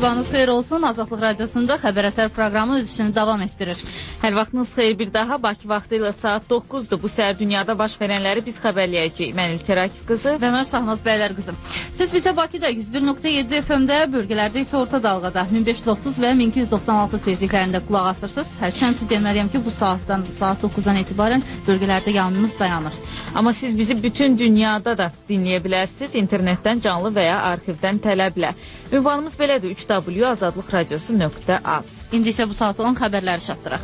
Sabahınız xeyir olsun. Azadlıq Radiosunda Xəbər Ətər proqramı öz işini davam etdirir. Hər vaxtınız xeyir bir daha. Bakı vaxtı ilə saat 9-dur. Bu səhər dünyada baş verənləri biz xəbərləyəcəyik. Mən Ülkər Akif qızı və mən Şahnaz Bəylər qızım. Siz bizə Bakıda 101.7 FM-də, bölgələrdə isə orta dalğada 1530 və 1296 tezliklərində qulaq asırsınız. Hərçənd deməliyəm ki, bu saatdan saat 9-dan etibarən bölgələrdə yanımız dayanır. Amma siz bizi bütün dünyada da dinləyə bilərsiniz. İnternetdən canlı və ya arxivdən tələblə. Ünvanımız belədir: www.azadlıqradiosu.az. İndi isə bu saat olan xəbərləri çatdıraq.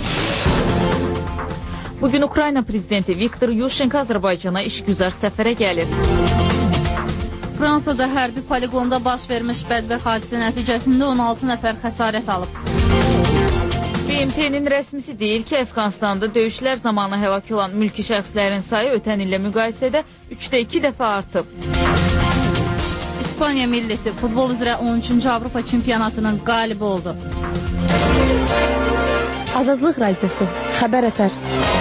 Bugün Ukrayna prezidenti Viktor Yushchenko Azərbaycana işgüzar səfərə gəlir. Fransada hərbi poligonda baş vermiş bədbəxt hadisə nəticəsində 16 nəfər xəsarət alıb. BMT-nin rəsmisi deyir ki, Əfqanistanda döyüşlər zamanı həlak olan mülki şəxslərin sayı ötən illə müqayisədə 3-2 dəfə artıb. İspaniya millisi futbol üzrə 13-cü Avropa çempionatının qalibi oldu. Azadlıq Radiosu, Xəbər Ətər.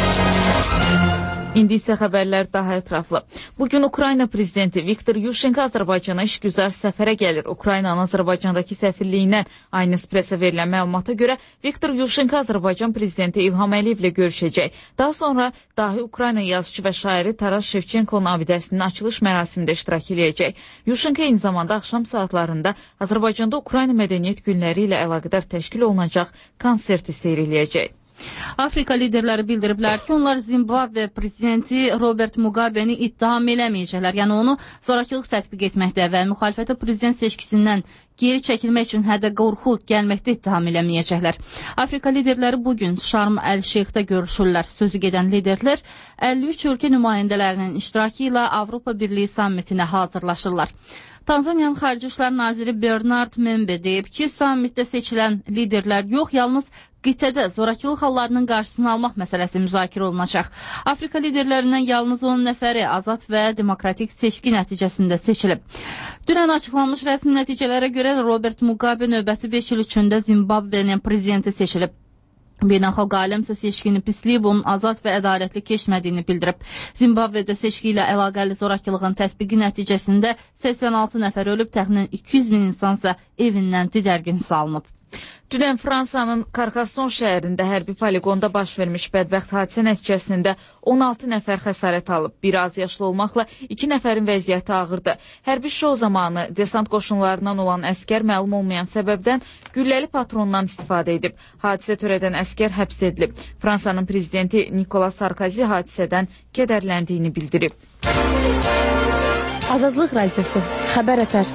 İndi isə xəbərlər daha ətraflı. Bugün Ukrayna prezidenti Viktor Yushchenko Azərbaycana işgüzar səfərə gəlir. Ukraynanın Azərbaycandakı səfirliyindən Aynes Press-ə verilən məlumata görə Viktor Yushchenko Azərbaycan prezidenti İlham Əliyevlə görüşəcək. Daha sonra dahi Ukrayna yazıcı və şairi Taras Şevçenkonun abidəsinin açılış mərasimində iştirak edəcək. Yushchenko eyni zamanda axşam saatlarında Azərbaycanda Ukrayna mədəniyyət günləri ilə əlaqədar təşkil olunacaq konserti seyr eləyəcək. Afrika liderləri bildiriblər ki, onlar Zimbabwe prezidenti Robert Mugabe'ni ittiham eləməyəcəklər. Yəni onu zorakılıq tətbiq etməkdə və müxalifətə prezident seçkisindən geri çəkilmək üçün hədə-qorxu gəlməkdə ittiham eləməyəcəklər. Afrika liderləri bugün Şarm əl-Şeyxdə görüşürlər. Sözü gedən liderlər 53 ölkə nümayəndələrinin iştirakı ilə Avropa Birliyi sammitinə hazırlaşırlar. Tanzaniyanın Xarici İşlər Naziri Bernard Membe deyib ki, sammitdə seçilən liderlər yox, yalnız qitədə zorakılıq hallarının qarşısını almaq məsələsi müzakirə olunacaq. Afrika liderlərindən yalnız 10 nəfəri azad və demokratik seçki nəticəsində seçilib. Dünən açıqlanmış rəsmi nəticələrə görə Robert Mugabe növbəti 5 il üçündə Zimbabwe'nin prezidenti seçilib. Beynəlxalq aləm isə seçkinin pisliyib, onun azad və ədalətli keçmədiyini bildirib. Zimbabwe'də seçki ilə əlaqəli zorakılığın tətbiqi nəticəsində 86 nəfər ölüb, təxminən 200 min insansa evindən didərgin salınıb. Dünən Fransanın Carcassonne şəhərində hərbi poligonda baş vermiş bədbəxt hadisə nəticəsində 16 nəfər xəsarət alıb. Biri az yaşlı olmaqla 2 nəfərin vəziyyəti ağırdır. Hərbi şou zamanı desant qoşunlarından olan əskər məlum olmayan səbəbdən gülləli patrondan istifadə edib. Hadisə törədən əskər həbs edilib. Fransanın prezidenti Nicolas Sarkozy hadisədən kədərləndiyini bildirib. Azadlıq Radiosu, Xəbər Ətər.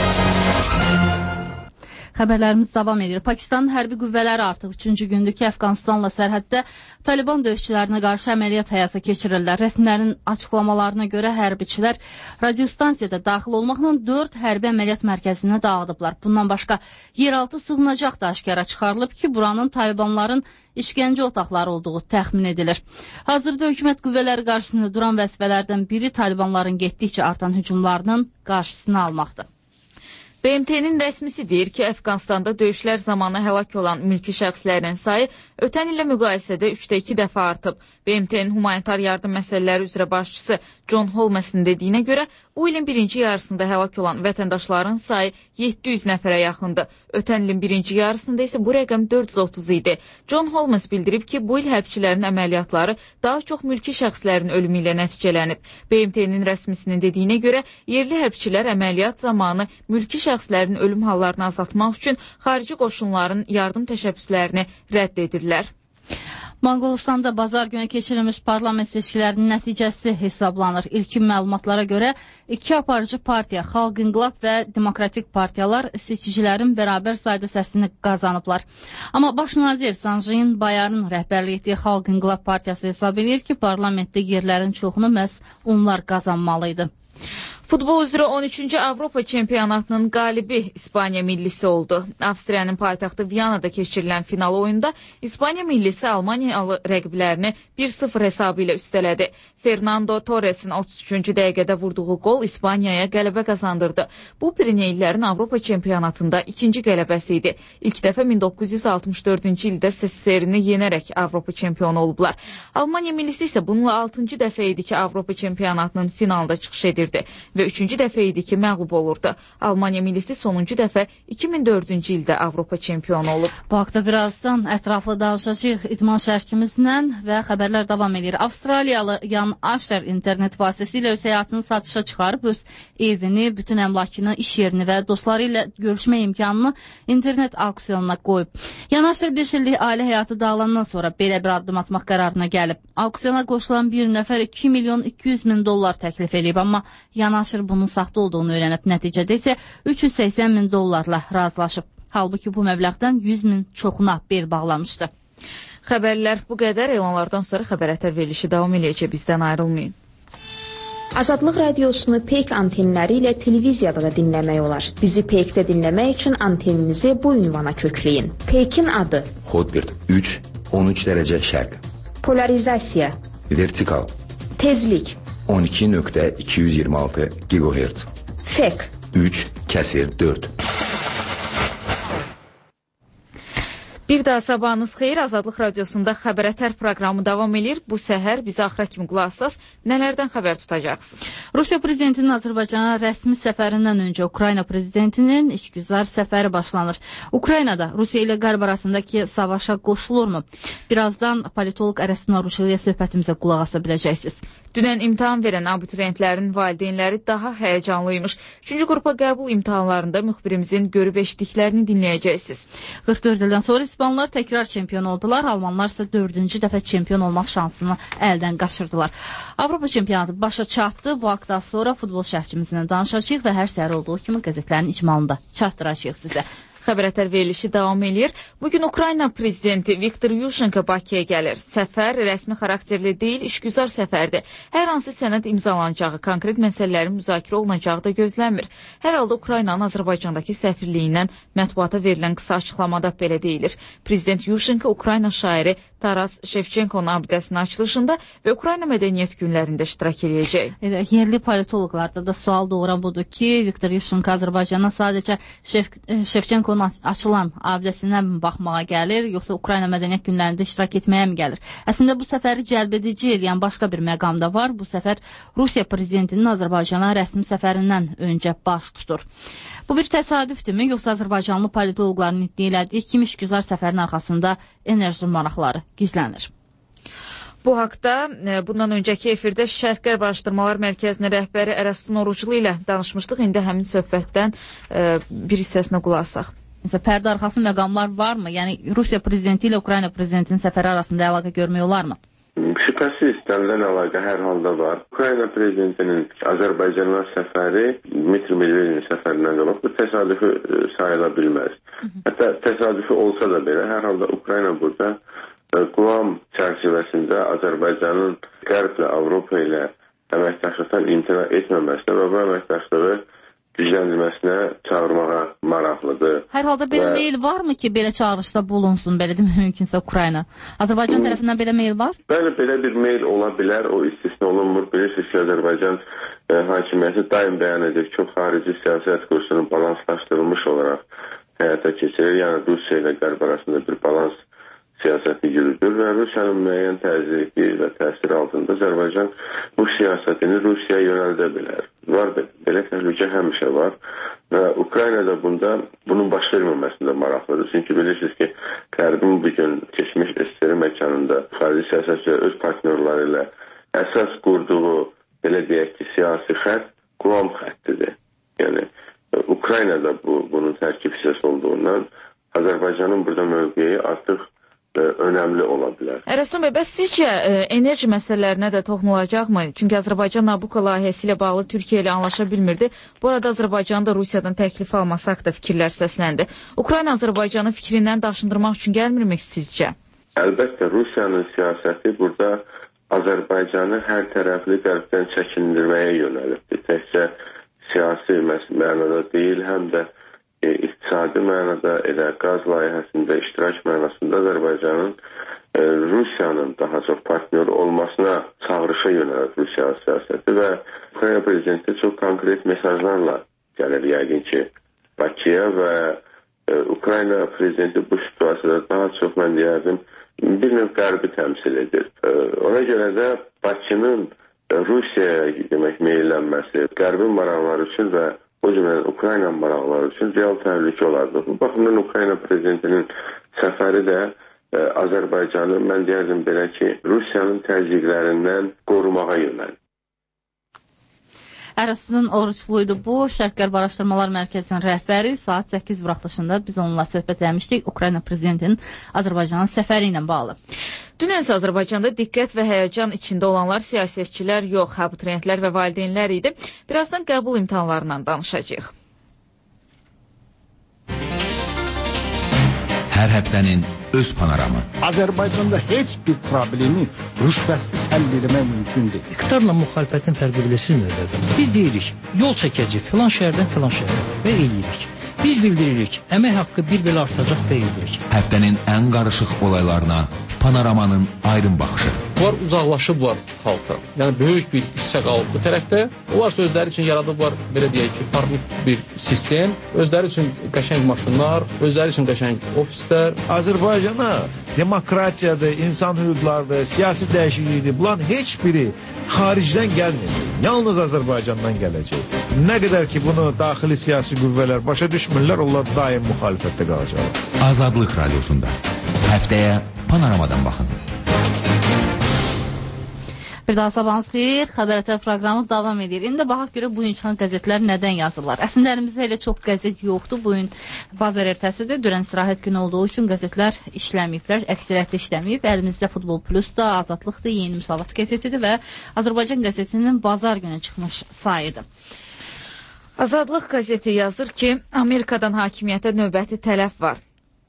Xəbərlərimiz davam edir. Pakistanın hərbi qüvvələri artıq 3-cü gündür ki, Əfqanistanla sərhəddə Taliban döyüşçülərinə qarşı əməliyyat həyata keçirirlər. Rəsmilərin açıqlamalarına görə hərbiçilər radiostansiyada daxil olmaqla 4 hərbi əməliyyat mərkəzinə dağıdıblar. Bundan başqa yeraltı sığınacaq da aşkara çıxarılıb ki, buranın Talibanların işgəncə otaqları olduğu təxmin edilir. Hazırda hökumət qüvvələri qarşısında duran vəzifələrdən biri Talibanların getdikcə artan hücumlarının qarşısını almaqdır. BMT-nin rəsmisi deyir ki, Əfqanistanda döyüşlər zamanı həlak olan mülki şəxslərin sayı ötən illə müqayisədə 3-2 dəfə artıb. BMT-nin humanitar yardım məsələləri üzrə başçısı John Holmesin dediyinə görə, bu ilin birinci yarısında həlak olan vətəndaşların sayı 700 nəfərə yaxındır. Ötən ilin birinci yarısında isə bu rəqəm 430 idi. John Holmes bildirib ki, bu il hərbçilərin əməliyyatları daha çox mülki şəxslərin ölümü ilə nəticələnib. BMT-nin rəsmisinin dediyinə görə, yerli hərbçilər əməliyyat zamanı mülki şəxslərin ölüm hallarını azaltmaq üçün xarici qoşunların yardım təşəbbüslərini rədd edirlər. Monqolistanda bazar günü keçirilmiş parlament seçkilərinin nəticəsi hesablanır. İlkin məlumatlara görə 2 aparıcı partiya, Xalq İnqilab və Demokratik partiyalar seçicilərin bərabər sayda səsini qazanıblar. Amma baş nazir Sanjin Bayarın rəhbərlik etdiyi Xalq İnqilab partiyası hesab edir ki, parlamentdə yerlərin çoxunu məhz onlar qazanmalıydı. Futbol üzrə 13-cü Avropa çempionatının qalibi İspaniya millisi oldu. Avstriyanın paytaxtı Viyanada keçirilən final oyunda İspaniya millisi Almaniyalı rəqiblərini 1-0 hesabı ilə üstələdi. Fernando Torresin 33-cü dəqiqədə vurduğu qol İspaniyaya qələbə qazandırdı. Bu Pirineylilərin Avropa çempionatında ikinci qələbəsi idi. İlk dəfə 1964-cü ildə SSR-ni yenərək Avropa çempionu olublar. Almaniya millisi isə bununla 6-cı dəfə idi ki, Avropa çempionatının finalda çıxış edirdi. və 3-cü dəfə idi ki, məğlub olurdu. Almaniya millisi sonuncu dəfə 2004-cü ildə Avropa çempionu olub. Bu haqda birazdan ətraflı danışacağıq idman şərhçimizlə və xəbərlər davam edir. Avstraliyalı Yan Asher internet vasitəsilə öz həyatını satışa çıxarıb, öz evini, bütün əmlakını, iş yerini və dostları ilə görüşmə imkanını internet auksionuna qoyub. Yan Asher 5 illik ailə həyatı dağılandan sonra belə bir addım atmaq qərarına gəlib. Auksiyona qoşulan bir nəfər 2 milyon 200 min dollar təklif edib, amma Yan Asher bunun saxta olduğunu öyrənib, nəticədə isə 380 min dollarla razılaşıb. Halbuki bu məbləğdən 100 min çoxuna bel bağlamışdı. Xəbərlər bu qədər. Elanlardan sonra xəbər ətər verilişi davam edəcək. Bizdən ayrılmayın. Azadlıq radiosunu PEYK antenləri ilə televiziyada da dinləmək olar. Bizi PEYK-də dinləmək üçün anteninizi bu ünvana kökləyin. PEYK-in adı: Hotbird 3, 13 dərəcə şərq. Polarizasiya: Vertikal. Tezlik: 12.226 GHz. FEK: 3/4. Bir daha sabahınız xeyir. Azadlıq radiosunda xəbər ətər proqramı davam edir. Bu səhər bizi axıra kimi qulaq asasınız. Nələrdən xəbər tutacaqsınız? Rusiya prezidentinin Azərbaycana rəsmi səfərindən öncə Ukrayna prezidentinin işgüzar səfəri başlanır. Ukraynada Rusiya ilə Qərb arasındakı savaşa qoşulurmu? Birazdan politoloq Ərəstun Aruşeliyə söhbətimizə qulaq asa biləcəksiniz. Dünən imtahan verən abituriyentlərin valideynləri daha həyəcanlıymış. 3-cü qrupa qəbul imtahanlarında müxbirimizin görüb eşitdiklərini dinləyəcəksiniz. 44 ildən sonra İspanlar təkrar çempion oldular. Almanlar isə 4-cü dəfə çempion olmaq şansını əldən qaçırdılar. Avropa çempionatı başa çatdı. Bu haqda sonra futbol şərhçimizlə danışacağıq və hər səhər olduğu kimi qəzetlərin icmalında çatdıracağıq sizə. Xəbər ətər verilişi davam edir. Bugün Ukrayna prezidenti Viktor Yushchenko Bakıya gəlir. Səfər rəsmi xarakterli deyil, işgüzar səfərdir. Hər hansı sənəd imzalanacağı, konkret məsələlərin müzakirə olunacağı da gözlənmir. Hər halda Ukraynanın Azərbaycandakı səfirliyindən mətbuata verilən qısa açıqlamada belə deyilir. Prezident Yushchenko Ukrayna şairi Taras Shevchenko'nun abidəsinin açılışında və Ukrayna mədəniyyət günlərində iştirak edəcək. Yerli politologlarda da sual doğuran budur ki, Viktor Yushchenko Azərbaycana sadəcə Shevchenko'nun açılan abidəsinə baxmağa gəlir, yoxsa Ukrayna mədəniyyət günlərində iştirak etməyə mi gəlir? Əslində bu səfəri cəlbedici eləyən başqa bir məqam da var. Bu səfər Rusiya prezidentinin Azərbaycana rəsmi səfərindən öncə baş tutur. Bu bir təsadüfdürmü, yoxsa Azərbaycanlı politoloqların iddia elədiyi kimi işgüzar səfərin arxasında enerji maraqları gizlənir? Bu haqda bundan öncəki efirdə Şərq-Qərb Araşdırmalar Mərkəzinin rəhbəri Ərəstun Oruclu ilə danışmışdıq. İndi həmin söhbətdən bir hissəsinə qulaq asaq. Pərdə arxası məqamlar varmı? Yəni Rusiya prezidenti ilə Ukrayna prezidentinin səfəri arasında əlaqə görmək olarmı? Şübhəsiz istənilən əlaqə hər halda var. Ukrayna prezidentinin Azərbaycana səfəri Dmitri Medvedevin səfərindən qabaq bu təsadüfü sayıla bilməz. Hətta təsadüfü olsa da belə, hər halda Ukrayna burada Quam çərçivəsində Azərbaycanın Qərblə, Avropa ilə əməkdaşlıqdan imtina etməməsinə və bu əməkdaşlığı gücləndirməsinə çağırmağa maraqlıdır. Hər halda belə meyil varmı ki, belə çağırışda bulunsun, belə demək mümkünsə Ukrayna? Azərbaycan tərəfindən belə meyil var? Bəli, belə bir meyil ola bilər, o istisna olunmur. Bilirsiniz ki, Azərbaycan hakimiyyəti daim bəyan edir ki, xarici siyasət kursunu balanslaşdırılmış olaraq həyata keçirir. Yəni Rusiya ilə Qərb arasında bir balans siyasəti yürüdür və Rusiyanın müəyyən təzyiqi və təsir altında Azərbaycan bu siyasətini Rusiyaya yönəldə bilər. Var, belə təhlükə həmişə var və Ukrayna da bunun baş verməməsində maraqlıdır. Çünki bilirsiniz ki, Qərbin bugün keçmiş SSR məkanında xarici siyasətçi öz partnyorları ilə əsas qurduğu, belə deyək ki, siyasi xətt Quam xəttidir. Yəni Ukrayna da bunun tərkib hissəsi olduğundan Azərbaycanın burada mövqeyi artıq önəmli ola bilər. Ərəstun bəy, bəs sizcə enerji məsələlərinə də toxunulacaqmı? Çünki Azərbaycan Nabucco layihəsi ilə bağlı Türkiyə ilə anlaşa bilmirdi. Bu arada Azərbaycanın da Rusiyadan təklif alması haqqında fikirlər səsləndi. Ukrayna Azərbaycanın fikrindən daşındırmaq üçün gəlmirmi sizcə? Əlbəttə, Rusiyanın siyasəti burada Azərbaycanı hər tərəfli qərbdən çəkindirməyə yönəlibdir. Təkcə siyasi mənada deyil, həm də iqtisadi mənada, elə qaz layihəsində iştirak mənasında Azərbaycanın Rusiyanın daha çox partnyoru olmasına çağırışa yönəlib Rusiya siyasəti və Ukrayna prezidenti çox konkret mesajlarla gəlir yəqin ki Bakıya və Ukrayna prezidenti bu situasiyada daha çox, mən deyərdim, bir növ qərbi təmsil edir. Ona görə də Bakının Rusiyaya demək meyllənməsi, Qərbin maraqları üçün və o cümlədən Ukrayna maraqları üçün real təhlükə olardı. Bu baxımdan Ukrayna prezidentinin səfəri də Azərbaycanı, mən deyərdim belə ki, Rusiyanın təzyiqlərindən qorumağa yönəlir. Ərəsinin Oruçluydu bu, Şərq-Qərb Araşdırmalar Mərkəzinin rəhbəri. Saat 8 buraxılışında biz onunla söhbət eləmişdik Ukrayna prezidentinin Azərbaycanın səfəri ilə bağlı. Dünən isə Azərbaycanda diqqət və həyəcan içində olanlar siyasətçilər yox, abituriyentlər və valideynlər idi. Birazdan qəbul imtahanlarından danışacağıq. Hər həftənin öz panoramı. Azərbaycanda heç bir problemi rüşvətsiz həll etmək mümkün deyil. İqtidarla müxalifətin fərqi bilirsiniz nədir? Biz deyirik, yol çəkəcək filan şəhərdən filan şəhərə və eləyirik. Biz bildiririk, əmək haqqı bir belə artacaq və edirik. Həftənin ən qarışıq olaylarına panoramanın aydın baxışı. Bunlar uzaqlaşıblar xalqdan. Yəni böyük bir hissə qalıb bu tərəfdə. Onlar özləri üçün yaradıblar, belə deyək ki, farklı bir sistem. Özləri üçün qəşəng maşınlar, özləri üçün qəşəng ofislər. Azərbaycana demokratiyadır, insan hüquqlarıdır, siyasi dəyişiklikdir. Bunların heç biri xaricdən gəlmir. Yalnız Azərbaycandan gələcək. Nə qədər ki bunu daxili siyasi qüvvələr başa düşmürlər, onlar daim müxalifətdə qalacaqlar. Azadlıq Radiosunda həftəyə panoramadan baxın. Bir daha sabahınız xeyir, Xəbər proqramı davam edir. İndi baxaq görə bu gün çıxan qəzetlər nədən yazırlar? Əslində əlimizdə elə çox qəzet yoxdur. Bu gün bazar ertəsidir. Dünən istirahət günü olduğu üçün qəzetlər işləməyiblər, əksəriyyətlə işləməyib. Əlimizdə Futbol Plus da, Azadlıqdır, Yeni Müsavat qəzetidir və Azərbaycan qəzetinin bazar günü çıxmış sayıdır. Azadlıq qəzeti yazır ki, Amerikadan hakimiyyətə növbəti tələf var.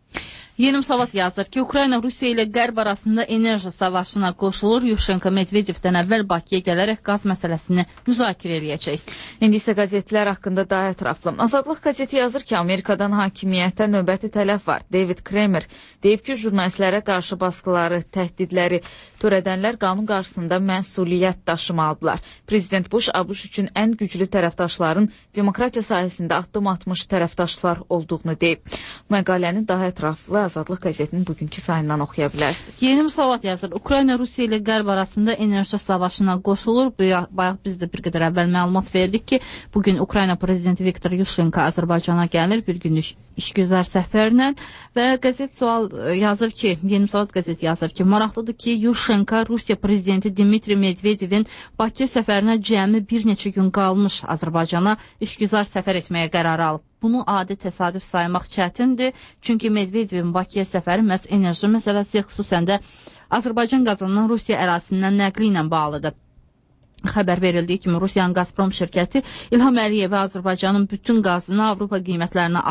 Yeni Müsavat yazır ki, Ukrayna Rusiya ilə Qərb arasında enerji savaşına qoşulur. Yushchenko Medvedevdən əvvəl Bakıya gələrək qaz məsələsini müzakirə edəcək. İndi isə qəzetlər haqqında daha ətraflı. Azadlıq qəzeti yazır ki, Amerikadan hakimiyyətə növbəti tələf var. David Kramer deyib ki, jurnalistlərə qarşı baskıları, təhdidləri törədənlər qanun qarşısında məsuliyyət daşımalıdırlar. Prezident Bush ABŞ üçün ən güclü tərəfdaşların demokratiya sahəsində addım atmış tərəfdaşlar olduğunu deyib. Məqaləni daha ətraflı Azadlıq qəzetinin bugünkü sayından oxuya bilərsiniz. Yeni Müsavat yazır. Ukrayna Rusiya ilə Qərb arasında enerji savaşına qoşulur. Bayaq biz də bir qədər əvvəl məlumat verdik ki, bugün Ukrayna prezidenti Viktor Yushchenko Azərbaycana gəlir bir günlük işgüzar səfərlə və qəzet sual yazır ki, Yeni Müsavat qəzeti yazır ki, maraqlıdır ki, Yushchenko Rusiya prezidenti Dmitri Medvedevin Bakı səfərinə cəmi bir neçə gün qalmış Azərbaycana işgüzar səfər etməyə qərar alıb. Bunu adi təsadüf saymaq çətindir, çünki Medvedevin Bakıya səfəri məhz enerji məsələsi, xüsusən də Azərbaycan qazından Rusiya ərazisindən nəqli ilə bağlıdır. Xəbər verildiyi kimi Rusiyanın Gazprom şirkəti İlham Əliyevə Azərbaycanın bütün qazını Avropa qiymətlərinə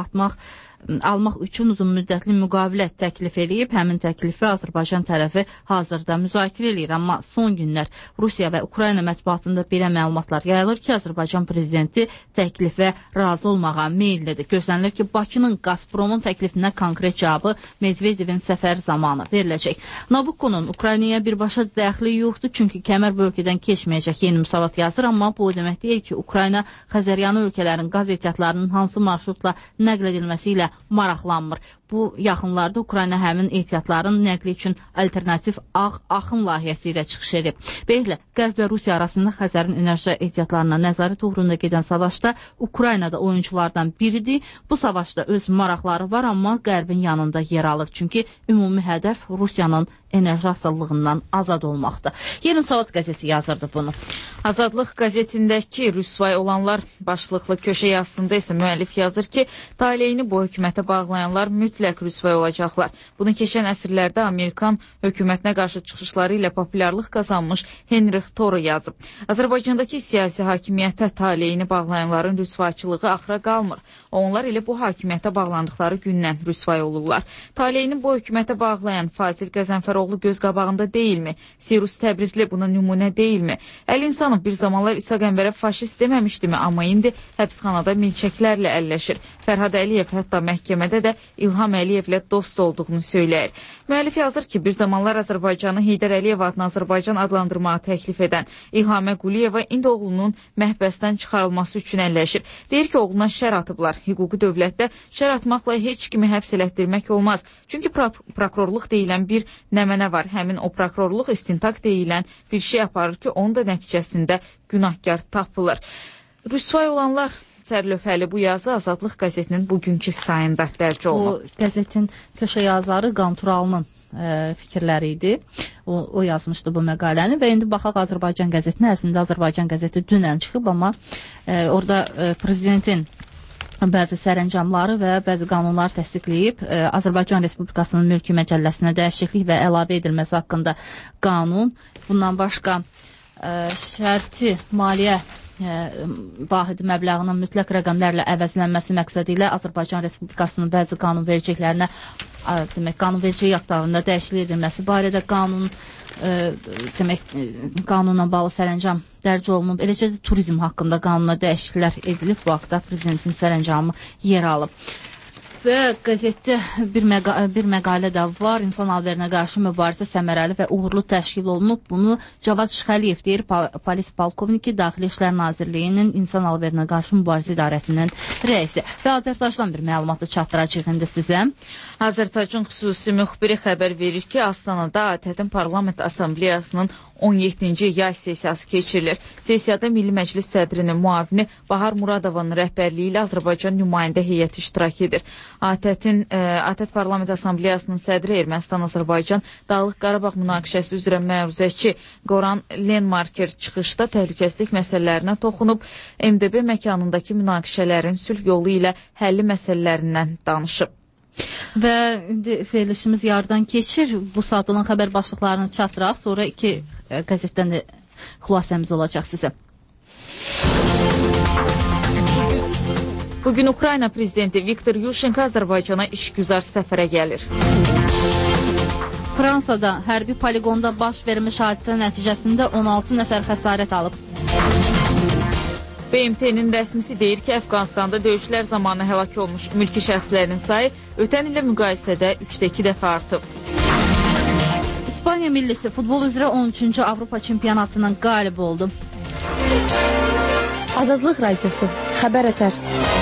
almaq üçün uzun müddətli müqavilət təklif edib. Həmin təklifi Azərbaycan tərəfi hazırda müzakirə edir. Amma son günlər Rusiya və Ukrayna mətbuatında belə məlumatlar yayılır ki, Azərbaycan prezidenti təklifə razı olmağa meyillidir. Gözlənilir ki, Bakının Gazpromun təklifinə konkret cavabı Medvedevin səfər zamanı veriləcək. Nabukonun Ukraynaya birbaşa dəxli yoxdur, çünki kəmər bölgədən keçməyəcək. Yeni Müsavat yazır, amma bu demək deyil ki, Ukrayna Xəzəryanı ölkələrin qaz ehtiyatlarının hansı marşrutla nəql edilməsi ilə maraqlanmır. Bu yaxınlarda Ukrayna həmin ehtiyatların nəqli üçün alternativ ağ axım layihəsi ilə çıxış edib. Beləliklə, Qərb və Rusiya arasında Xəzərin enerji ehtiyatlarına nəzarət uğrunda gedən savaşda Ukrayna da oyunculardan biridir. Bu savaşda öz maraqları var, amma Qərbin yanında yer alır. Çünki ümumi hədəf Rusiyanın enerji asıllığından azad olmaqdır. Yeni Müsavat qəzeti yazırdı bunu. Azadlıq qəzetindəki rüsvay olanlar başlıqlı köşə yazısında isə müəllif yazır ki, taleyini bu hökumətə bağlayanlar mütləq rüsvay olacaqlar. Bunu keçən əsrlərdə Amerikan hökumətinə qarşı çıxışları ilə populyarlıq qazanmış Henrich Thoreau yazıb. Azərbaycandakı siyasi hakimiyyətə taleyini bağlayanların rüsvayçılığı axıra qalmır. Onlar elə bu hakimiyyətə bağlandıqları gündən rüsvay olurlar. Taleyini bu hökumətə bağlayan Fazil Qəzənfəroğlu göz qabağında deyilmi? Sirus Təbrizli buna nümunə deyilmi? Əlinsanov bir zamanlar İsa Qəmbərə faşist deməmişdimi, amma indi həbsxanada milçəklərlə əlləşir. Fərhad Əliyev hətta məhkəmədə də İlham İlham Əliyevlə dost olduğunu söyləyir. Müəllif yazır ki, bir zamanlar Azərbaycanı Heydər Əliyev adına Azərbaycan adlandırmağı təklif edən İlhamə Quliyeva indi oğlunun məhbəsdən çıxarılması üçün əlləşir. Deyir ki, oğluna şər atıblar. Hüquqi dövlətdə şər atmaqla heç kimi həbs elətdirmək olmaz. Çünki prokurorluq deyilən bir nəmənə var. Həmin o prokurorluq istintaq deyilən bir şey aparır ki, onun da nəticəsində günahkar tapılır. Rüsvay olanlar sərlövhəli bu yazı Azadlıq qəzetinin bugünkü sayında dərc olunub. Bu qəzetin köşə yazarı Qanturalının fikirləri idi. O yazmışdı bu məqaləni və indi baxaq Azərbaycan qəzetinə. Əslində Azərbaycan qəzeti dünən çıxıb, amma orada prezidentin bəzi sərəncamları və bəzi qanunları təsdiqləyib Azərbaycan Respublikasının mülki məcəlləsinə dəyişiklik və əlavə edilməsi haqqında qanun. Bundan başqa şərti maliyyə vahidi məbləğinin mütləq rəqəmlərlə əvəzlənməsi məqsədi ilə Azərbaycan Respublikasının bəzi qanunvericiliklərinə, demək, qanunvericilik aktlarında dəyişiklik edilməsi barədə qanunla bağlı sərəncam dərc olunub. Eləcə də turizm haqqında qanuna dəyişikliklər edilib. Bu haqda prezidentin sərəncamı yer alıb. Və qəzetdə bir məqalə də var. İnsan alverinə qarşı mübarizə səmərəli və uğurlu təşkil olunub. Bunu Cavad Şıxəliyev deyir, polis polkovniki, Daxili İşlər Nazirliyinin İnsan alverinə qarşı mübarizə idarəsinin rəisi. Və Azərtacdan bir məlumatı çatdıracaq indi sizə. Azərtacın xüsusi müxbiri xəbər verir ki, Astanada ATƏT-in Parlament Assambleyasının 17-ci yay sessiyası keçirilir. Sessiyada Milli Məclis sədrinin müavini Bahar Muradovanın rəhbərliyi ilə Azərbaycan nümayəndə heyəti iştirak edir. ATƏT Parlament Assambleyasının sədri Ermənistan-Azərbaycan Dağlıq Qarabağ münaqişəsi üzrə məruzəçi Qoran Lenmarker çıxışda təhlükəsizlik məsələlərinə toxunub, MDB məkanındakı münaqişələrin sülh yolu ilə həlli məsələlərindən danışıb. Və indi verilişimiz yardan keçir. Bu saat olan xəbər başlıqlarını çatdıraq. Sonra iki qəzetdən də xülasəmiz olacaq sizə. Bugün Ukrayna prezidenti Viktor Yushchenko Azərbaycana işgüzar səfərə gəlir. Fransada hərbi poligonda baş vermiş hadisə nəticəsində 16 nəfər xəsarət alıb. BMT-nin rəsmisi deyir ki, Əfqanistanda döyüşlər zamanı həlak olmuş mülki şəxslərin sayı ötən ilə müqayisədə 3-2 dəfə artıb. İspaniya millisi futbol üzrə 13-cü Avropa çempionatının qalibi oldu. Azadlıq radiosu, xəbər ətər.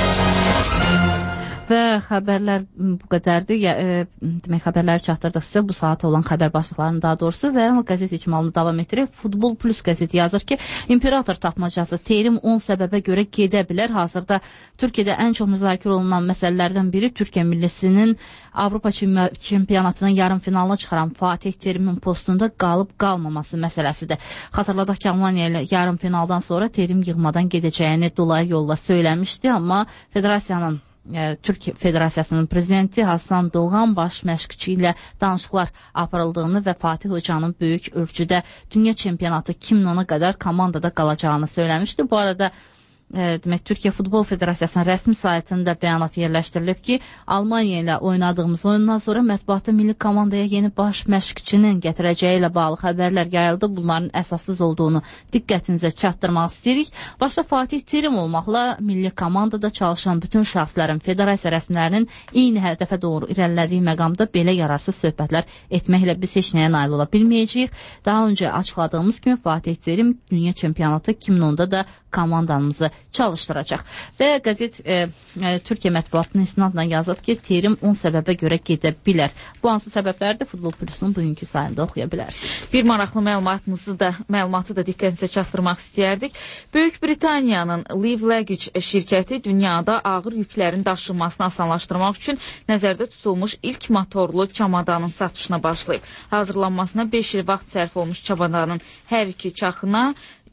Və xəbərlər bu qədərdir. Demək, xəbərləri çatdırdıq sizə, bu saat olan xəbər başlıqlarını daha doğrusu və qəzet icmalını davam etdirək. Futbol Plus qəzeti yazır ki, imperator tapmacası Terim 10 səbəbə görə gedə bilər. Hazırda Türkiyədə ən çox müzakirə olunan məsələlərdən biri Türkiyə millisinin Avropa çempionatının yarım finalına çıxaran Fatih Terimin postunda qalıb-qalmaması məsələsidir. Xatırladaq ki, Almaniya ilə yarım finaldan sonra Terim yığmadan gedəcəyini dolayı yolla söyləmişdi, amma federasiyanın Türkiyə Federasiyasının prezidenti Hasan Doğan baş məşqçi ilə danışıqlar aparıldığını və Fatih Hocanın böyük ölçüdə dünya çempionatı 2010-a qədər komandada qalacağını söyləmişdi. Bu arada demək, Türkiyə Futbol Federasiyasının rəsmi saytında bəyanat yerləşdirilib ki, Almaniya ilə oynadığımız oyundan sonra mətbuatda milli komandaya yeni baş məşqçinin gətirəcəyi ilə bağlı xəbərlər yayıldı. Bunların əsassız olduğunu diqqətinizə çatdırmaq istəyirik. Başda Fatih Terim olmaqla milli komandada çalışan bütün şəxslərin, federasiya rəsmilərinin eyni hədəfə doğru irəlilədiyi məqamda belə yararsız söhbətlər etməklə biz heç nəyə nail ola bilməyəcəyik. Daha öncə açıqladığımız kimi Fatih Terim dünya çempionatı 2010-da da komandamızı çalışdıracaq. Və qəzet Türkiyə mətbuatının istinadla yazıb ki, Terim 10 səbəbə görə gedə bilər. Bu hansı səbəblərdir? Futbol Plusun bugünkü sayında oxuya bilərsiniz. Bir maraqlı məlumatı da diqqətinizə çatdırmaq istəyərdik. Böyük Britaniyanın Live Luggage şirkəti dünyada ağır yüklərin daşınmasını asanlaşdırmaq üçün nəzərdə tutulmuş ilk motorlu çamadanın satışına başlayıb. Hazırlanmasına 5 il vaxt sərf olmuş çamadanın hər iki çarxına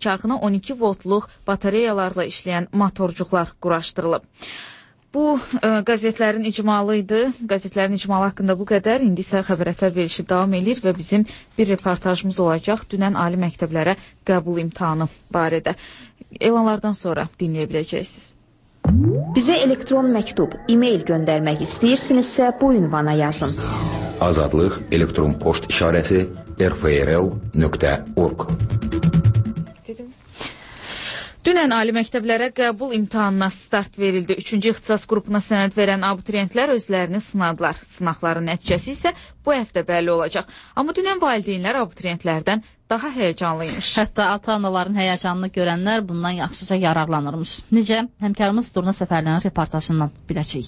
12 voltluq batareyalarla işləyən motorcuqlar quraşdırılıb. Bu qəzetlərin icmalı idi. Qəzetlərin icmalı haqqında bu qədər. İndi isə xəbər ətər verilişi davam edir və bizim bir reportajımız olacaq. Dünən ali məktəblərə qəbul imtahanı barədə. Elanlardan sonra dinləyə biləcəksiniz. Bizə elektron məktub, e-mail göndərmək istəyirsinizsə bu ünvana yazın. Azadlıq elektron poçt işarəsi rfrl.org. Dünən ali məktəblərə qəbul imtahanına start verildi. 3-cü ixtisas qrupuna sənəd verən abituriyentlər özlərini sınadılar. Sınaqların nəticəsi isə bu həftə bəlli olacaq. Amma dünən valideynlər abituriyentlərdən daha həyəcanlıymış. Hətta ata-anaların həyəcanını görənlər bundan yaxşıca yararlanırmış. Necə? Həmkarımız Durna Səfərlinin reportajından biləcəyik.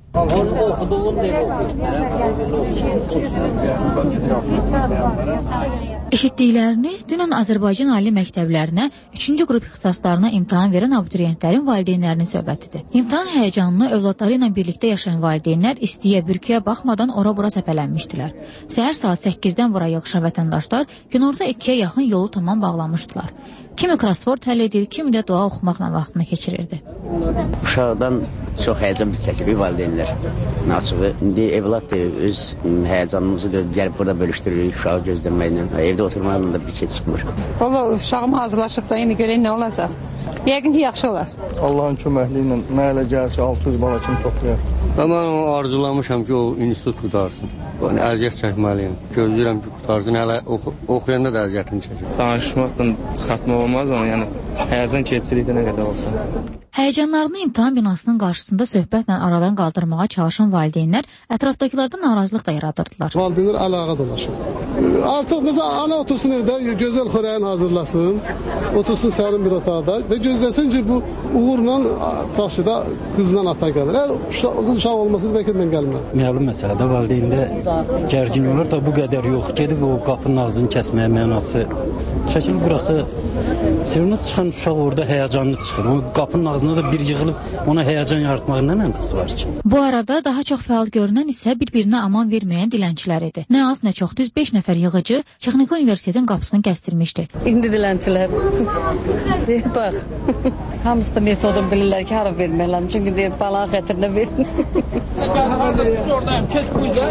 Eşitdikləriniz dünən Azərbaycan ali məktəblərinə 3-cü qrup ixtisaslarına imtahan verən abituriyentlərin valideynlərinin söhbətidir. İmtahan həyəcanını övladları ilə birlikdə yaşayan valideynlər istiyə, bürküyə baxmadan ora-bura səpələnmişdilər. Səhər saat 8-dən bura yığışan vətəndaşlar günorta 2-yə yaxın yolu tamam bağlamışdılar. Kimi crossword həll edir, kimi də dua oxumaqla vaxtını keçirirdi. Uşaqdan çox həyəcan biz çəkirik valideynlər. Açığı, indi evladdır, öz həyəcanımızı da gəlib burada bölüşdürürük uşağı gözləməklə. Evdə oturmaqla da bir şey çıxmır. Valla uşağım hazırlaşıb da, indi görək nə olacaq. Yəqin ki, yaxşı olar. Allahın köməkliyi ilə nə elə gəlir ki, 600 bala kimi toplayar. Mən arzulamışam ki, o institut qutarsın. Yəni, əziyyət çəkməliyim. Gözləyirəm ki, qutarsın. Hələ oxuyanda da əziyyətini çəkir. Danışmaqdan çıxartmaq olmaz onu, yəni həyəcan keçirikdə nə qədər olsa. Həyəcanlarını imtahan binasının qarşısında söhbətlə aradan qaldırmağa çalışan valideynlər ətrafdakılardan narazılıq da yaradırdılar. Valideynlər əlaqa dolaşır. Artıq mesela ana otursun evdə, gözəl xörəyin hazırlasın, otursun sərin bir otaqda və gözləsin ki, bu uğurla qarşıda qızla ata gəlir. Əgər uşaq olmasaydı, bəlkə mən gəlməz. Məlum məsələdə valideynlər gərgin olur da bu qədər yox. Gedib o qapının ağzını kəsməyə mənası. Çəkilib bıraqda Sevimli çıxan uşaq orada həyəcanlı çıxır. O qapının ağzına da bir yığılıb ona həyəcan yaratmağın nə mənası var ki? Bu arada daha çox fəal görünən isə bir-birinə aman verməyən dilənçilər idi. Nə az, nə çox, düz 5 nəfər yığıcı Texniki Universitetin qapısını kəstirmişdi. İndi dilənçilər. Bax, hamısı da metodunu bilirlər ki, hara vermək lazım. Çünki deyir, balağın xətrinə verin. Siz oradayım, keç buyda,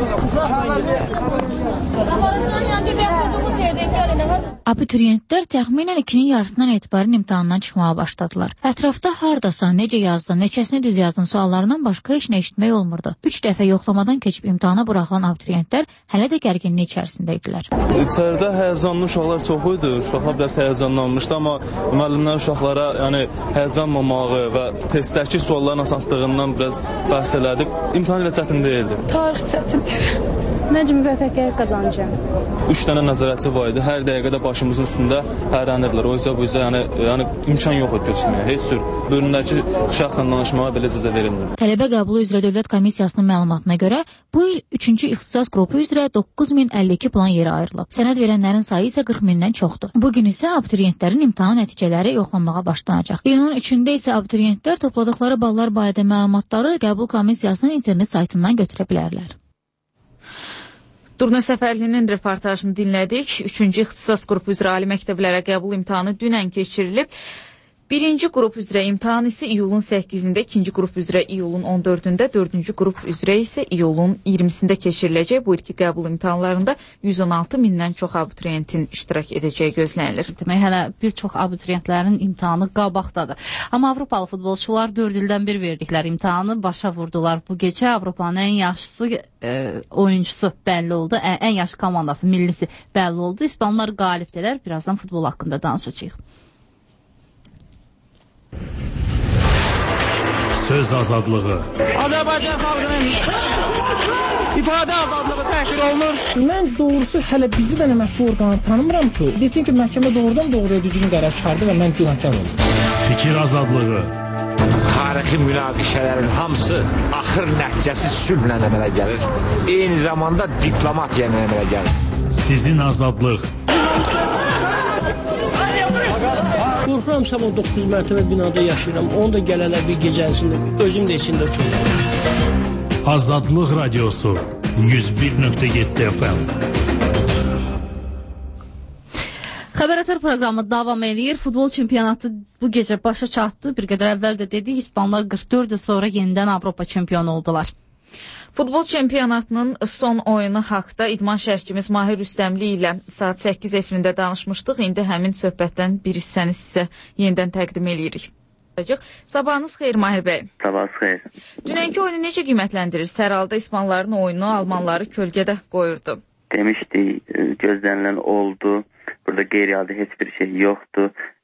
Abituriyentlər təxminən 2-nin yarısından etibarən imtahandan çıxmağa başladılar. Ətrafda hardasa, necə yazdın, neçəsini düz yazdın suallarından başqa heç nə eşitmək olmurdu. 3 dəfə yoxlamadan keçib imtahana buraxılan abituriyentlər hələ də gərginlik içərisində idilər. İçəridə həyəcanlı uşaqlar çox idi. Uşaqlar biraz həyəcanlanmışdı, amma müəllimlər uşaqlara həyəcanmamağı və testdəki sualların asanlığından biraz bəhs elədi. İmtahan elə çətin deyildi. Tarix çətindir. Məncə müvəffəqiyyət qazanacağam. 3 dənə nəzarətçi var idi. Hər dəqiqədə başımızın üstündə hərrənirdilər. O yüzden bu yüzden yəni imkan yox idi köçməyə. Heç cür bölümdəki şəxslə danışmağa belə icazə verilmir. Tələbə qəbulu üzrə Dövlət Komissiyasının məlumatına görə bu il 3-cü ixtisas qrupu üzrə 9052 plan yeri ayrılıb. Sənəd verənlərin sayı isə 40 mindən çoxdur. Bu gün isə abituriyentlərin imtahan nəticələri yoxlanmağa başlanacaq. İyunun 3-də isə abituriyentlər topladıqları ballar barədə məlumatları Qəbul Komissiyasının internet saytından götürə bilərlər. Durna Səfərlinin reportajını dinlədik. 3-cü ixtisas qrupu üzrə ali məktəblərə qəbul imtahanı dünən keçirilib. 1-ci qrup üzrə imtahan isə iyulun 8-də, 2-ci qrup üzrə iyulun 14-də, 4-cü qrup üzrə isə iyulun 20-sində keçiriləcək. Bu ilki qəbul imtahanlarında 116 mindən çox abituriyentin iştirak edəcəyi gözlənilir. Demək, hələ bir çox abituriyentlərin imtahanı qabaqdadır. Amma Avropalı futbolçular 4 ildən bir verdikləri imtahanı başa vurdular. Bu gecə Avropanın ən yaşlısı oyuncusu bəlli oldu. Ən yaşlı komandası, millisi bəlli oldu. İspanlar qalibdilər. Birazdan futbol haqqında danışacağıq. Söz azadlığı. Azərbaycan xalqının ifadə azadlığı təhqir olunur. Mən doğrusu hələ bizi də məhkəmə orqanı tanımıram ki, desin ki, məhkəmə doğrudan doğruya düzgün qərar çıxardı və mən günahkar oldum. Fikir azadlığı. Tarixi münaqişələrin hamısı axır nəticəsi sülhlə əmələ gəlir. Eyni zamanda diplomatiya əmələ gəlir. Sizin azadlıq. Qorxuram, sabah 9 mərtəbə binada yaşayıram. Onu da gələlər bir gecənisində, özüm də içində çoxum. Azadlıq radiosu 101.7 FM. Xəbər proqramı davam eləyir. Futbol çempionatı bu gecə başa çatdı. Bir qədər əvvəl də dedik, İspanlar 44 il sonra yenidən Avropa çempionu oldular. Futbol çempionatının son oyunu haqda idman şərhçimiz Mahir Rüstəmli ilə saat 8 efirində danışmışdıq. İndi həmin söhbətdən bir hissəni sizə yenidən təqdim edirik. Sabahınız xeyir Mahir bəy. Sabahınız xeyir. Dünənki oyunu necə qiymətləndirir? Sərhalda İspanların oyunu Almanları kölgədə qoyurdu. Demişdik, gözlənilən oldu. Burada qeyri-adi heç bir şey yoxdur.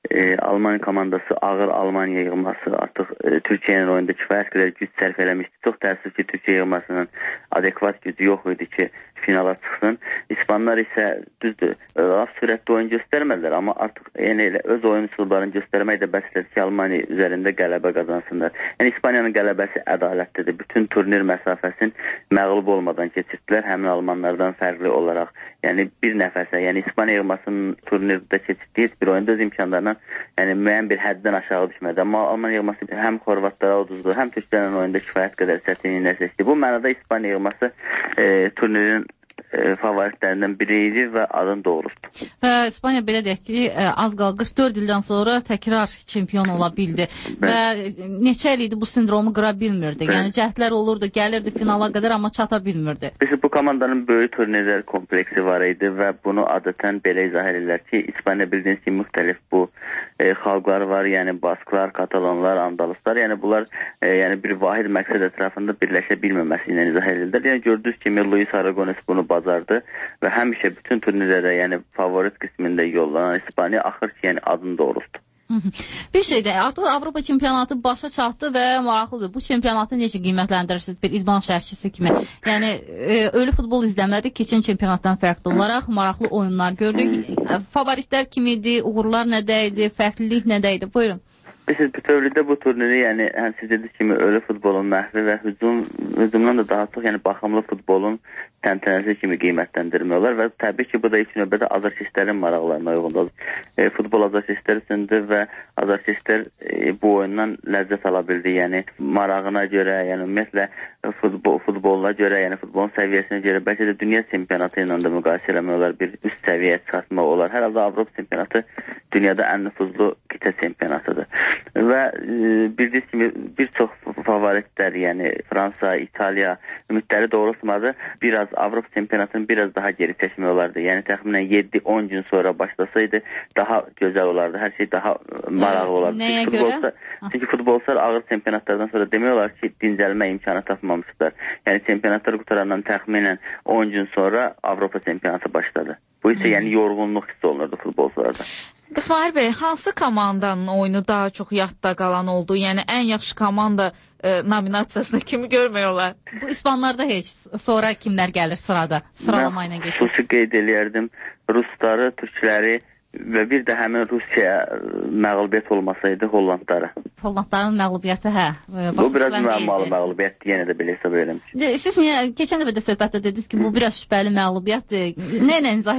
Almanya komandası ağır Almanya yığılması artıq Türkiyənin oyunda kifayət qədər güc sərf eləmişdi. Çox təəssüf ki, Türkiyə yığılmasının adekvat gücü yox idi ki, finala çıxsın. İspanlar isə düzdür, sürətli oyun göstərmədilər, amma artıq öz oyun üsullarını göstərmək də bəslədir ki, Almanya üzərində qələbə qazansınlar. Yəni İspaniyanın qələbəsi ədalətlidir. Bütün turnir məsafəsini məğlub olmadan keçirdilər, həmin Almanlardan fərqli olaraq. Yəni bir nəfəsə, yəni İspaniya yığılmasının turnirdə keçirdiyi bir oyunda öz imkanlarından müəyyən bir həddən aşağı düşmədi. Amma Almanya yığılması həm Xorvatlara uduzdu, həm Türklərin oyunda kifayət qədər çətinliklə seçdi. Bu mənada İspaniya yığılması turnirin favoritlərindən biri idi və adın doğrusudur. Və İspaniya belə deyək ki, az qal 44 ildən sonra təkrar çempion ola bildi və neçə il idi bu sindromu qıra bilmirdi. Yəni cəhdlər olurdu, gəlirdi finala qədər, amma çata bilmirdi. Bu komandanın böyük turnirlər kompleksi var idi və bunu adətən belə izah edirlər ki, İspaniya bildiyiniz ki, müxtəlif bu xalqlar var, yəni Basklar, Katalonlar, Andaluslar, yəni bunlar bir vahid məqsəd ətrafında birləşə bilməməsi ilə izah edirlər. Yəni gördüyünüz kimi Luis Aragonés bunu bacardı və həmişə bütün turnirlərdə, yəni favorit qismində yollanan İspaniya axır ki, yəni adın doğrusudur. Bir şey də, artıq Avropa çempionatı başa çatdı və maraqlıdır. Bu çempionatı necə qiymətləndirirsiniz bir idman şərhçisi kimi? Yəni ölü futbol izləmədik, keçən çempionatdan fərqli olaraq maraqlı oyunlar gördük. Favoritlər kimi idi, uğurlar nədə idi, fərqlilik nədə idi? Buyurun. Bütövlükdə bu turniri, yəni siz dediniz kimi ölü futbolun məhvi və hücumdan da daha çox baxımlı futbolun təntənəsi kimi qiymətləndirmək olar və təbii ki, bu da ilk növbədə azarkeşlərin maraqlarına uyğundur. Futbol azarkeşlər üçündür və azarkeşlər bu oyundan ləzzət ala bildi. Yəni marağına görə, yəni ümumiyyətlə futboluna görə, yəni futbolun səviyyəsinə görə bəlkə də dünya çempionatı ilə də müqayisə eləmək olar, bir üst səviyyəyə çıxartmaq olar. Hər halda Avropa çempionatı dünyada ən nüfuzlu qitə çempionatıdır. Və bildiyiniz kimi bir çox favoritlər, yəni Fransa, İtaliya ümidləri doğrultmadı. Biraz Avropa çempionatını biraz daha geri çəkmək olardı. Yəni təxminən 7-10 gün sonra başlasaydı daha gözəl olardı. Hər şey daha maraqlı olardı. Nəyə görə? Çünki futbolçular ağır çempionatlardan sonra demək olar ki, dincəlmə imkanı tapmamışlar. Yəni çempionatlar qutarandan təxminən 10 gün sonra Avropa çempionatı başladı. Bu isə yəni yorğunluq hissi olurdu futbolçularda. İsmail bəy, hansı komandanın oyunu daha çox yadda qalan oldu? Yəni ən yaxşı komanda nominasiyasını kimi görmək olar? Bu İspanlarda heç sonra kimlər gəlir sırada? Sıralama ilə geçir. Xüsusi qeyd eləyərdim. Rusları, Türkləri və bir də həmin Rusiyaya məğlubiyyət olmasaydı Hollandlara. Hollandların məğlubiyyəti, hə. Bu biraz müəmmalı məğlubiyyətdir, yenə də belə hesab edirəm. Siz niyə keçən dəfə də söhbətdə dediniz ki, bu biraz şübhəli məğlubiyyətdir. Nə ilə izah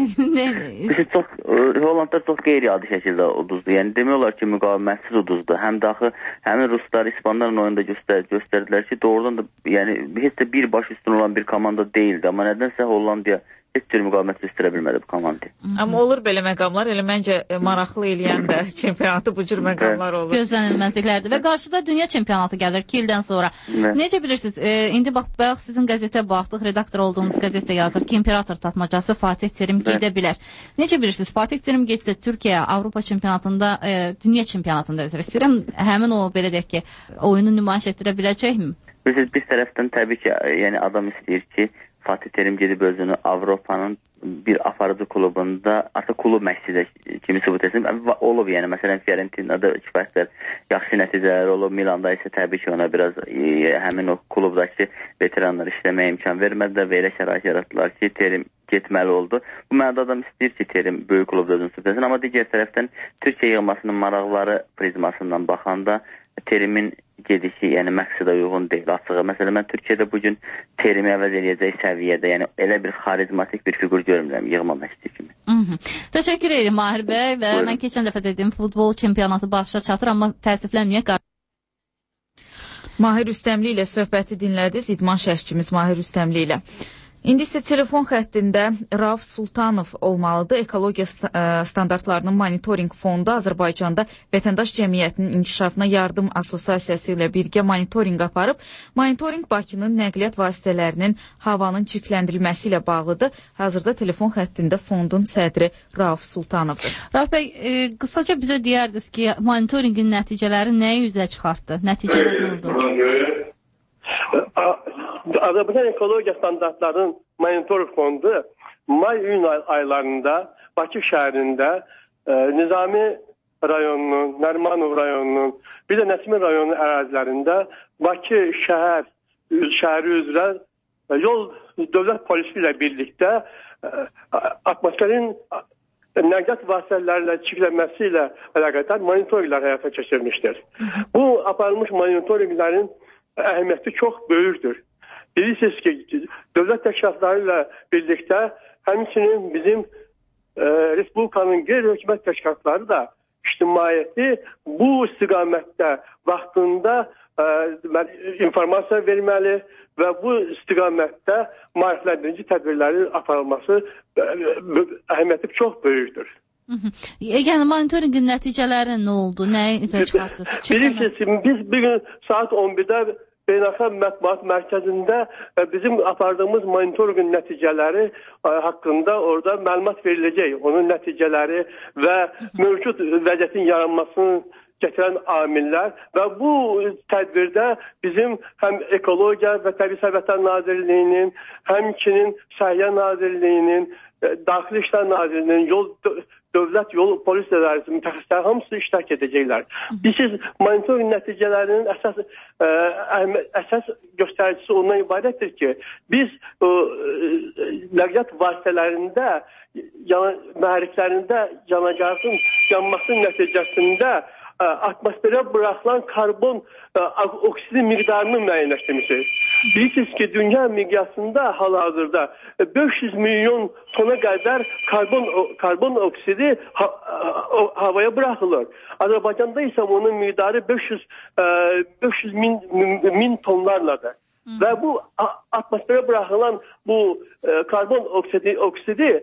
edin? Hollandlar çox qeyri-adi şəkildə uduzdu. Yəni demək olar ki, müqavimətsiz uduzdu. Həm də axı həmin Ruslar İspanların oyunda göstərdilər ki, doğrudan da yəni heç də bir baş üstün olan bir komanda deyildi, amma nədənsə Hollandiya heç cür müqavimət göstərə bilmədi bu komanda. Amma olur belə məqamlar, elə məncə maraqlı eləyən də çempionatı bu cür məqamlar olur. Gözlənilməzliklərdir və qarşıda dünya çempionatı gəlir 2 ildən sonra. Necə bilirsiniz, indi bax, sizin qəzetə baxdıq, redaktor olduğunuz qəzetdə yazır ki, imperator tapmacası Fatih Terim gedə bilər. Necə bilirsiniz, Fatih Terim getsə Türkiyə Avropa çempionatında, dünya çempionatında istəyirəm, həmin o belə deyək ki, oyunu nümayiş etdirə biləcəkmi? Bir tərəfdən təbii ki, yəni adam istəyir ki, Fatih Terim gedib özünü Avropanın bir aparıcı klubunda, artıq klub məşqçisi kimi sübut etsin. Olub, yəni məsələn Fiorentina'da kifayət yaxşı nəticələr olub. Milanda isə təbii ki, ona biraz həmin o klubdakı veteranlar işləməyə imkan vermədilər və elə şərait yaratdılar ki, Terim getməli oldu. Bu mənada adam istəyir ki, Terim böyük klubda özünü sübut etsin, amma digər tərəfdən Türkiyə yığılmasının maraqları prizmasından baxanda Terimin gedişi, yəni məqsədə uyğun deyil açığı. Məsələn, mən Türkiyədə bugün Terimi əvəz eləyəcək səviyyədə, yəni elə bir xarizmatik bir figur görmürəm yığma məşqçi kimi. Təşəkkür edirəm Mahir bəy və mən keçən dəfə dediyim futbol çempionatı başa çatır, amma təəssüfləməyək. Mahir Rüstəmli ilə söhbəti dinlədiniz, idman şərhçimiz Mahir Rüstəmli ilə. İndi isə telefon xəttində Rauf Sultanov olmalıdır. Ekologiya standartlarının monitoring fondu Azərbaycanda Vətəndaş Cəmiyyətinin İnkişafına Yardım Assosiasiyası ilə birgə monitoring aparıb. Monitoring Bakının nəqliyyat vasitələrinin havanın çirkləndirilməsi ilə bağlıdır. Hazırda telefon xəttində fondun sədri Rauf Sultanovdur. Rauf bəy, qısaca bizə deyərdiniz ki, monitoringin nəticələri nəyi üzə çıxartdı? Nəticələr nə oldu? Azərbaycan Ekologiya Standartlarının Monitoring Fondu may-iyun aylarında Bakı şəhərində Nizami rayonunun, Nərimanov rayonunun, bir də Nəsimi rayonunun ərazilərində Bakı şəhəri üzrə yol dövlət polisi ilə birlikdə atmosferin nəqliyyat vasitələrlə çiklənməsi ilə əlaqədar monitorinqlər həyata keçirilmişdir. Bu aparılmış monitorinqlərin əhəmiyyəti çox böyükdür. Bilirsiniz ki, dövlət təşkilatları ilə birlikdə həmçinin bizim Respublikanın qeyri-hökumət təşkilatları da ictimaiyyəti bu istiqamətdə vaxtında informasiya verməli və bu istiqamətdə maarifləndirici tədbirlərin aparılması əhəmiyyəti çox böyükdür. Yəni monitorinqin nəticələri nə oldu? Nəyi üzə çıxartdınız? Bilirsiniz, biz bugün saat 11-də Beynəlxalq Mətbuat Mərkəzində bizim apardığımız monitorinqin nəticələri haqqında orada məlumat veriləcək. Onun nəticələri və mövcud vəziyyətin yaranmasını gətirən amillər və bu tədbirdə bizim həm Ekologiya və Təbii Sərvətlər Nazirliyinin, həmçinin Səhiyyə Nazirliyinin, Daxili İşlər Nazirliyinin, Dövlət Yol Polis İdarəsi mütəxəssisləri hamısı iştirak edəcəklər. Biz monitoring nəticələrinin əsas göstəricisi ondan ibarətdir ki, biz nəqliyyat vasitələrində, mühərriklərində yanacağın yanması nəticəsində atmosferə buraxılan karbon oksidi miqdarını müəyyənləşdirmişik. Bilirsiniz ki, dünya miqyasında hal-hazırda 500 milyon tona qədər karbon oksidi havaya buraxılır. Azərbaycanda isə onun miqdarı 500 min tonlarladır. Və bu atmosferə buraxılan bu karbon oksidi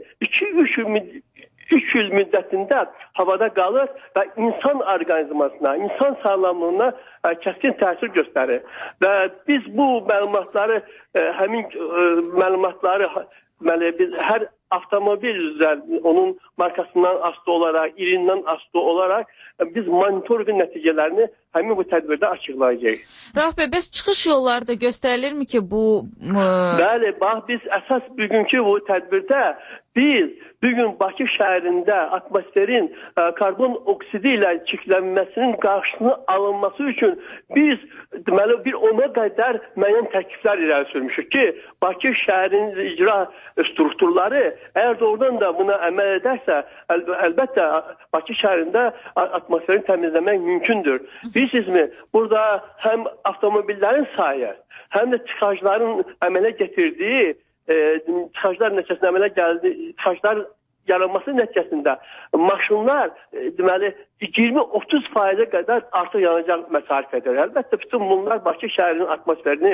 3 il müddətində havada qalır və insan orqanizmasına, insan sağlamlığına kəskin təsir göstərir. Və biz bu məlumatları, həmin məlumatları biz hər avtomobil üzrə onun markasından asılı olaraq, irindən asılı olaraq biz monitorinqin nəticələrini həmin bu tədbirdə açıqlayacağıq. Rauf bəy, bəs çıxış yolları da göstərilirmi ki, bu... Bəli, bax, biz əsas bugünkü bu tədbirdə biz bugün Bakı şəhərində atmosferin karbon oksidi ilə çiklənməsinin qarşısını alınması üçün biz deməli bir ona qədər müəyyən təkliflər irəli sürmüşük ki, Bakı şəhərinin icra strukturları əgər doğrudan da buna əməl edərsə, əlbəttə Bakı şəhərində atmosferini təmizləmək mümkündür. Bilirsinizmi, burada həm avtomobillərin sayı, həm də tıxacların əmələ getirdiyi tıxaclar nəticəsində əmələ gəldi, tıxaclar yaranması nəticəsində maşınlar deməli 20-30% qədər artıq yanacaq məsarif edir. Əlbəttə bütün bunlar Bakı şəhərinin atmosferini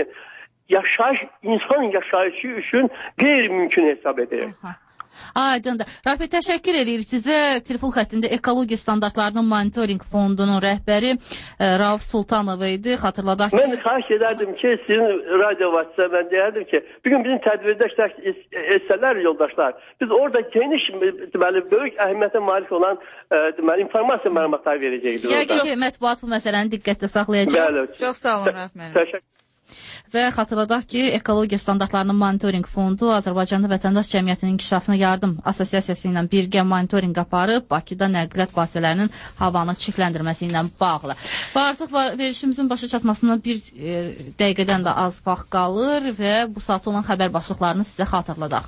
insan yaşayışı üçün qeyri-mümkün hesab edir. Aydındır. Rauf bəy, təşəkkür edirik sizə. Telefon xəttində Ekologiya Standartlarının Monitoring Fondunun rəhbəri Rauf Sultanov idi. Xatırladaq ki... Mən xahiş edərdim ki, sizin radio vasitəsilə mən deyərdim ki, bugün bizim tədbirdə iştirak etsələr yoldaşlar, biz orada geniş, deməli, böyük əhəmiyyətə malik olan deməli, informasiya məlumatları verəcəkdik. Yəqin ki, mətbuat bu məsələni diqqətdə saxlayacaq. Bəli. Çox sağ olun, Rauf müəllim. Təşəkkür. Və xatırladaq ki, Ekologiya Standartlarının Monitoring Fondu Azərbaycanda Vətəndaş Cəmiyyətinin İnkişafına Yardım Assosiasiyası ilə birgə monitoring aparıb Bakıda nəqliyyat vasitələrinin havanı çirkləndirməsi ilə bağlı. Və artıq verişimizin başa çatmasına bir dəqiqədən də az vaxt qalır və bu saat olan xəbər başlıqlarını sizə xatırladaq.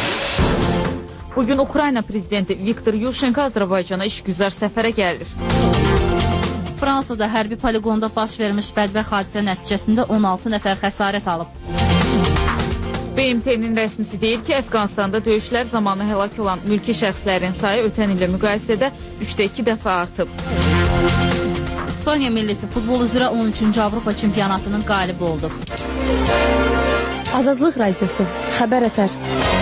Bugün Ukrayna prezidenti Viktor Yushchenko Azərbaycana işgüzar səfərə gəlir. Fransada hərbi poligonda baş vermiş bədbəxt hadisə nəticəsində 16 nəfər xəsarət alıb. BMT-nin rəsmisi deyir ki, Əfqanistanda döyüşlər zamanı həlak olan mülki şəxslərin sayı ötən illə müqayisədə 3,2 dəfə artıb. İspaniya millisi futbol üzrə 13-cü Avropa çempionatının qalibi oldu. Azadlıq radiosu, xəbər ətər.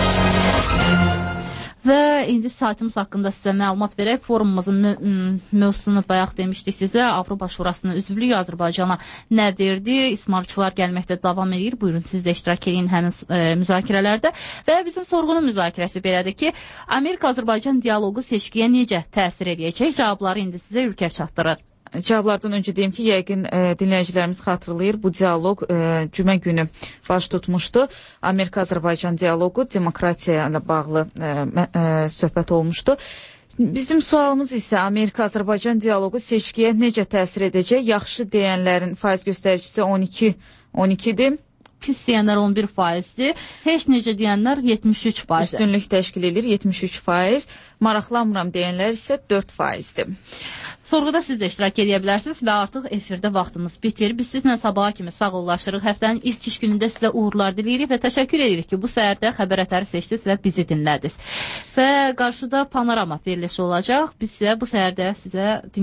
Və indi saatımız haqqında sizə məlumat verək. Forumumuzun mövzusunu bayaq demişdik sizə. Avropa Şurasının üzvlüyü Azərbaycana nə verdi? İsmarçılar gəlməkdə davam edir. Buyurun, siz də iştirak edin həmin müzakirələrdə. Və bizim sorğunun müzakirəsi belədir ki, Amerika-Azərbaycan dialoqu seçkiyə necə təsir edəcək? Cavabları indi sizə Ülker çatdırır. Cavablardan öncə deyim ki, yəqin dinləyicilərimiz xatırlayır, bu dialoq cümə günü baş tutmuşdu. Amerika-Azərbaycan dialoqu demokratiya ilə bağlı söhbət olmuşdu. Bizim sualımız isə Amerika-Azərbaycan dialoqu seçkiyə necə təsir edəcək? Yaxşı deyənlərin faiz göstəricisi 12-dir. Pis deyənlər 11%-dir. Heç necə deyənlər 73%. Üstünlük təşkil edir 73%. Maraqlanmıram deyənlər isə 4%-dir. Sorğuda siz də iştirak edə bilərsiniz və artıq efirdə vaxtımız bitir. Biz sizlə sabaha kimi sağollaşırıq. Həftənin ilk iş günündə sizə uğurlar diləyirik və təşəkkür edirik ki, bu səhərdə xəbər ətəri seçdiniz və bizi dinlədiniz. Və qarşıda panorama verilişi olacaq. Biz sizə bu səhərdə